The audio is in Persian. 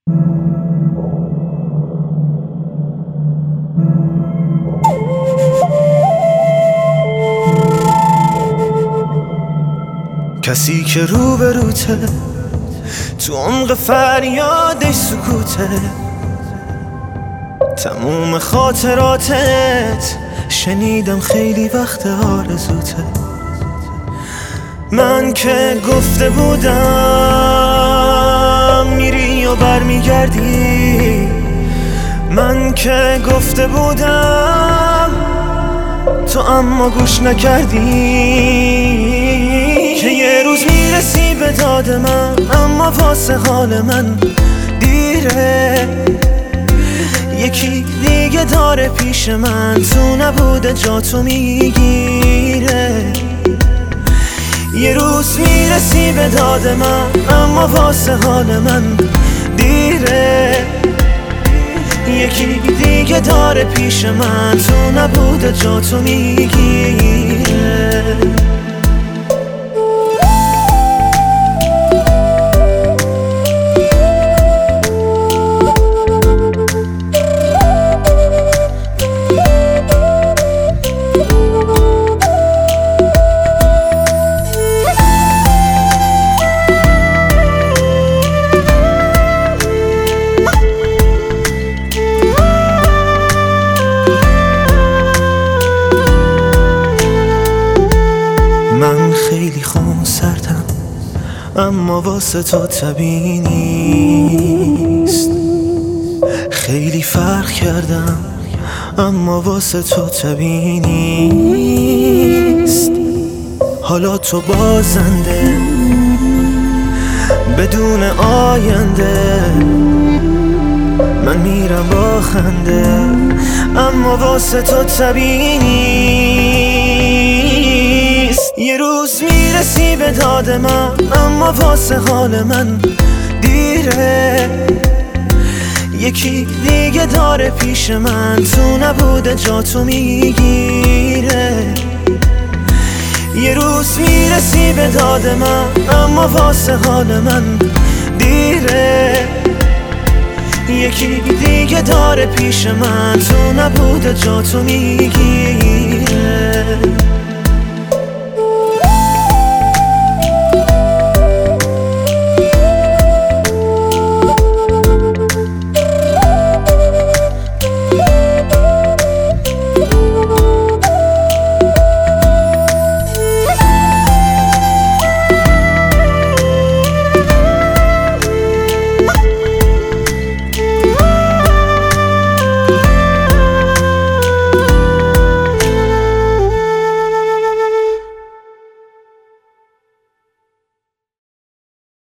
کسی که روبروته تو عمق فریادش سکوته، تموم خاطراتت شنیدم خیلی وقت آرزوته. من که گفته بودم میری و برمیگردی، من که گفته بودم تو اما گوش نکردی. که یه روز میرسی به داد من اما واسه حال من دیره. یکی دیگه داره پیش من، تو نبوده جا تو میگیره. یه روز میرسی به داد من اما واسه حال من دیره. یکی دیگه داره پیش من، تو نبوده جا تو میگیره. من خیلی خونسردم اما واسه تو طبیعی نیست. خیلی فرق کردم اما واسه تو طبیعی نیست. حالا تو بازنده بدون آینده، من میرم با خنده اما واسه تو طبیعی نیست. یه روز میرسی به داد من اما واسه حال من دیره. یکی دیگه داره پیش من، تو نبوده جا تو میگیره. یه روز میرسی به داد من اما واسه حال من دیره. یکی دیگه داره پیش من، تو نبوده جا تو میگیره.